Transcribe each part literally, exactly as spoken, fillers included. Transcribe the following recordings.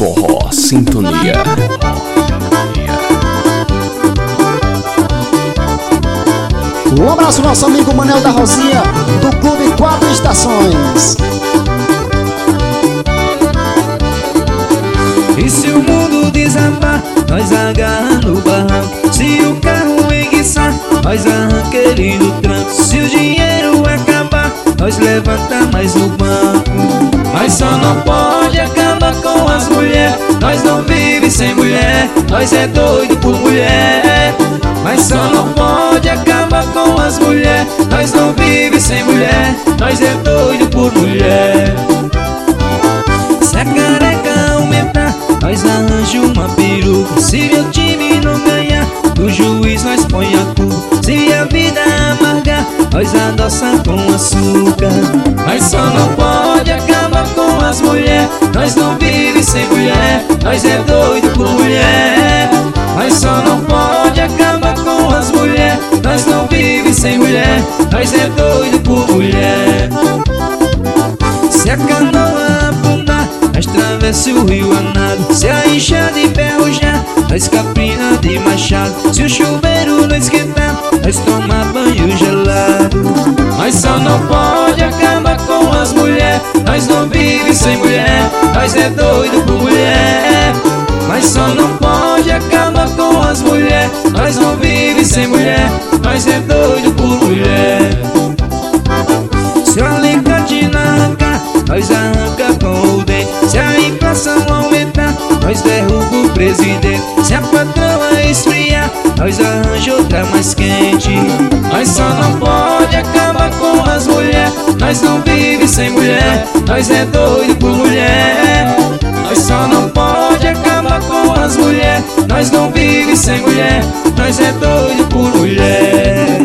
Forró Sintonia. Um abraço ao nosso amigo Manel da Rosinha, do Clube Quatro Estações. E se o mundo desabar, nós agarra no barranco. Se o carro enguiçar, nós arranca ele no tranco. Se o dinheiro acabar, nós levanta mais no banco. Mas só não pode acabar com as mulheres. Nós não vive sem mulher, nós é doido por mulher. Mas só não pode acabar com as mulheres. Nós não vive sem mulher, nós é doido por mulher. Se a careca aumentar, nós arranja uma peruca. Se meu time não ganhar, do juiz nós põe a culpa. Se a vida amargar, nós adoça com açúcar. Mas só não pode acabar com as mulheres. Nós não vive sem mulher, nós é doido por mulher. Mas só não pode acabar com as mulheres. Nós não vive sem mulher, nós é doido por mulher. Se a canoa afundar, nós atravessa o rio a nado. Se a enxada enferrujar, nós caprina de machado. Se o chuveiro não esquentar, nós toma banho gelado. Mas só não pode acabar com as mulheres. Nós não vive sem mulher, nós é doido por mulher. Mas só não pode acabar com as mulheres. Nós não vive sem mulher, nós é doido por mulher. Se o alicate não arrancar, nós arranca com o dente. Se a inflação aumentar, nós derruba o presidente. Se a patroa esfriar, nós arranja outra mais quente. Mas só não pode acabar com as mulheres. Nós não vive sem mulher, nós é doido por mulher. Nós só não pode acabar com as mulheres. Nós não vive sem mulher, nós é doido por mulher.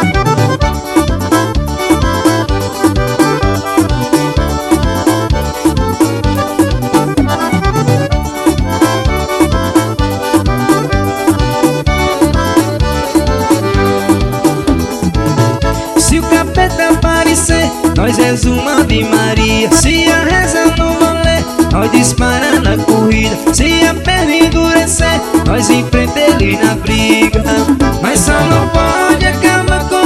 Se o capeta aparecer, nós resuma de Maria. Se a reza não valer, nós dispara na corrida. Se a perna endurecer, nós enfrenta ele na briga. Mas só não pode acabar com